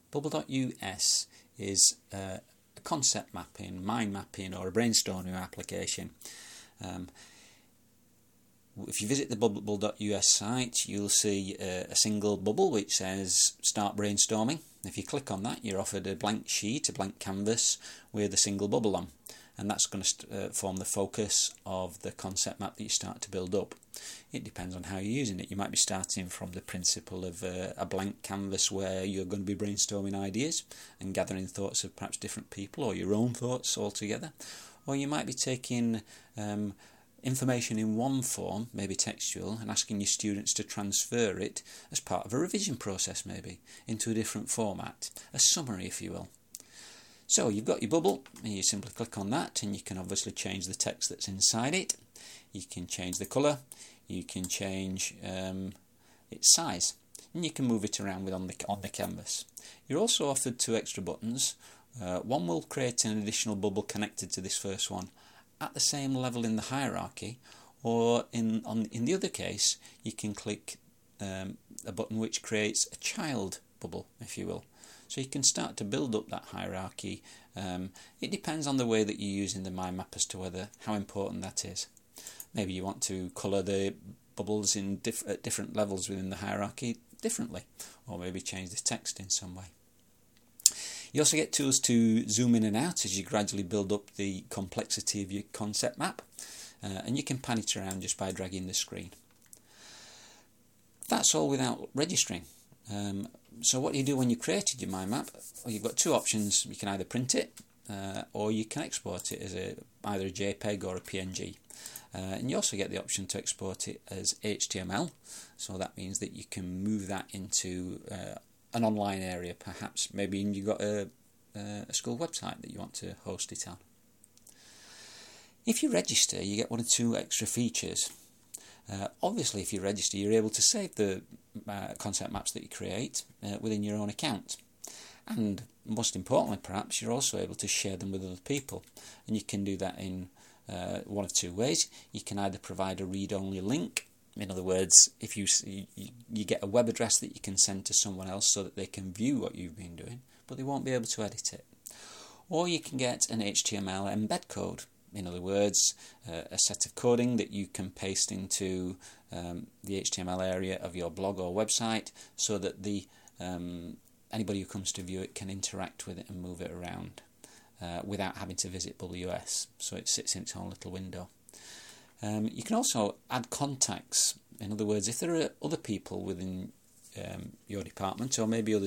Bubble.us is a concept mapping, mind mapping, or a brainstorming application. If you visit the bubble.us site, you'll see a single bubble which says Start Brainstorming. If you click on that, you're offered a blank sheet, a blank canvas with a single bubble on. And that's going to form the focus of the concept map that you start to build up. It depends on how you're using it. You might be starting from the principle of a blank canvas where you're going to be brainstorming ideas and gathering thoughts of perhaps different people or your own thoughts altogether. Or you might be taking information in one form, maybe textual, and asking your students to transfer it as part of a revision process maybe into a different format, a summary if you will. So you've got your bubble, and you simply click on that, and you can obviously change the text that's inside it. You can change the colour, you can change its size, and you can move it around on the canvas. You're also offered 2 extra buttons. One will create an additional bubble connected to this first one at the same level in the hierarchy, or in the other case, you can click a button which creates a child bubble, if you will. So you can start to build up that hierarchy. It depends on the way that you're using the mind map as to how important that is. Maybe you want to colour the bubbles at different levels within the hierarchy differently, or maybe change the text in some way. You also get tools to zoom in and out as you gradually build up the complexity of your concept map, and you can pan it around just by dragging the screen. That's all without registering. So what do you do when you've created your mind map? Well, you've got 2 options. You can either print it or you can export it as either a JPEG or a PNG. And you also get the option to export it as HTML. So that means that you can move that into an online area, perhaps. Maybe you've got a school website that you want to host it on. If you register, you get 1 or 2 extra features. Obviously, if you register, you're able to save the concept maps that you create within your own account. And most importantly, perhaps, you're also able to share them with other people. And you can do that in 1 of 2 ways. You can either provide a read-only link. In other words, if you get a web address that you can send to someone else so that they can view what you've been doing, but they won't be able to edit it. Or you can get an HTML embed code. In other words, a set of coding that you can paste into the HTML area of your blog or website so that anybody who comes to view it can interact with it and move it around without having to visit WS, so it sits in its own little window. You can also add contacts. In other words, if there are other people within your department or maybe other